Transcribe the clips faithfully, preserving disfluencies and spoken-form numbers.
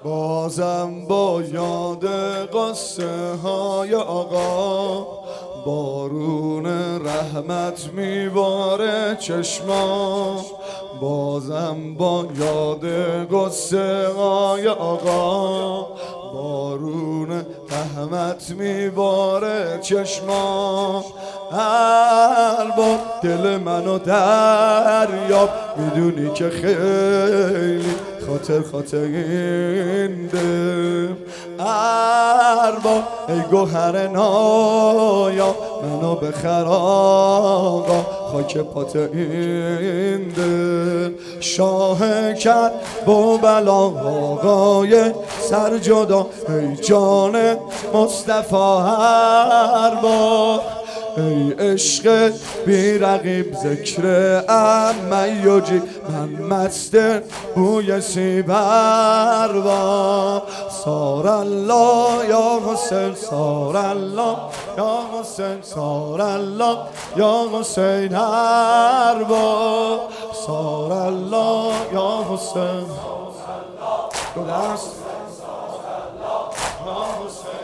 بازم با یاد قصه های آقا بارون رحمت میباره چشما. بازم با یاد قصه های آقا بارون رحمت میباره چشما. هر بار دل منو دریاب میدونی که خیلی خاطر خاطر این دل. هر بار ای گوهر نایا منو بخر آقا خاک پات این دل. شاه کرد با بلا آقای سر جدا ای جان مصطفی. هر بار ای عشق بی رقیب ذکر امیوجی من مست بوی سی بروا. سار الله یا حسین سار الله یا حسین سار الله یا حسین. هر بار سار الله یا حسین دو دست یا حسین.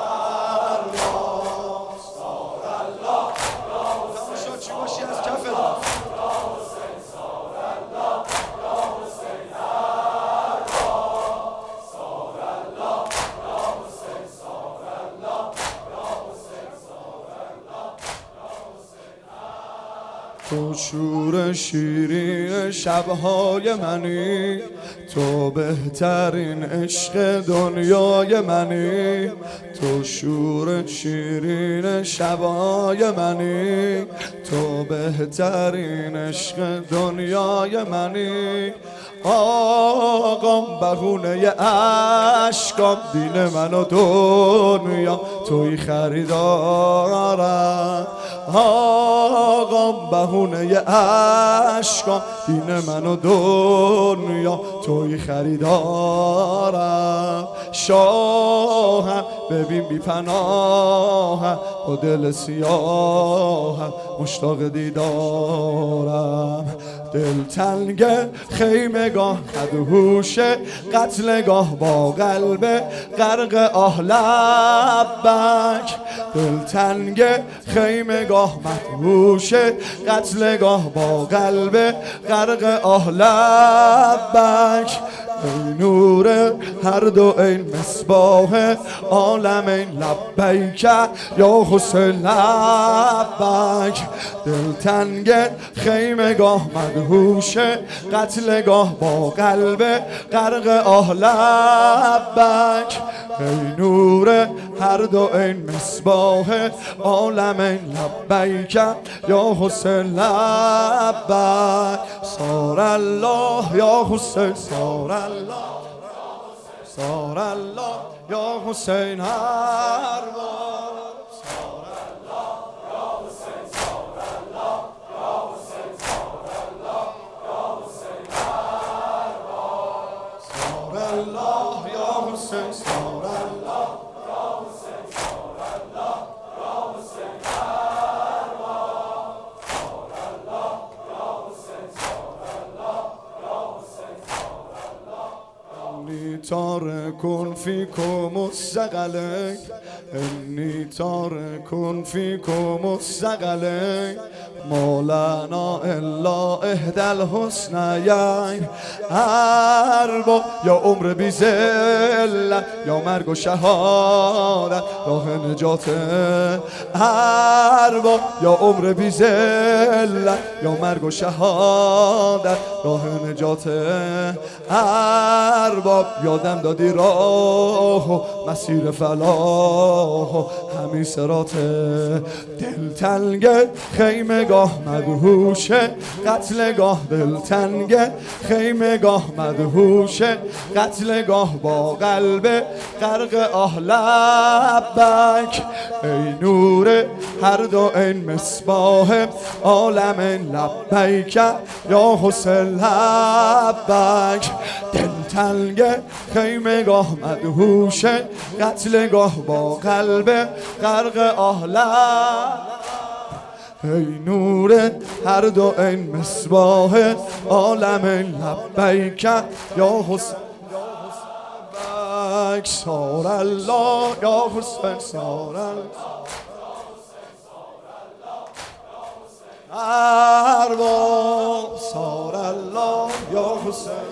تو شور شیرین شبهای منی، تو بهترین عشق دنیای منی. تو شور شیرین شبهای منی، تو بهترین عشق دنیای منی. آقام بهونه عشقام دین من و دنیا توی خریدارم. آقام بهونه عشقام دین من و دنیا توی خریدارم. شاهم ببین بی پناهم با دل سیاهم مشتاق دیدارم. دل تنگ خیمگاه خدهوش قتلگاه با قلب غرق آه لبک. دل تنگ خیمگاه مدهوش قتلگاه با قلب غرق آه لبک. ای نور هر دو این مصباح عالمین لبیک یا حسین لبک. دل تنگ خیمگاه مدهوش قتلگاه با قلب غرق آه لبک. ای نور هر دو این مصباح عالمین لبیک یا حسین لبک. سار الله یا حسین سار الله سار الله یا حسین. هر بار سار الله یا حسین سار الله یا حسین سار الله یا حسین. هر بار سار الله یا حسین سار الله یا حسین سار الله یا حسین. هر بار سار الله یا حسین سار الله یا حسین سار الله. انی تارکون فیکم الثقلین انی تارکون فیکم الثقلین ما لنا الا احدی الحسنیین. هر با یا عمر بی ذلت یا مرگ و شهادت راه نجات. هر با یا عمر بی ذلت یا مرگ و شهادت راه نجات. هر باب یادم دادی راه و مسیر فلاح و همین صراط. دل تنگ خیمگاه مدهوش قتلگاه دل تنگ خیمگاه مدهوش قتلگاه با قلب غرق آه لبک. ای نور هر دو این مصباح عالمین لبیک یا حسین لبک. دل تنگ خیمگاه مدهوش قتلگاه با قلب غرق آه لبک. ای نور هر دو این مصباح عالمین لبیک یا حسین. علیک سار الله یا حسین سار الله ارباب سار الله یا حسین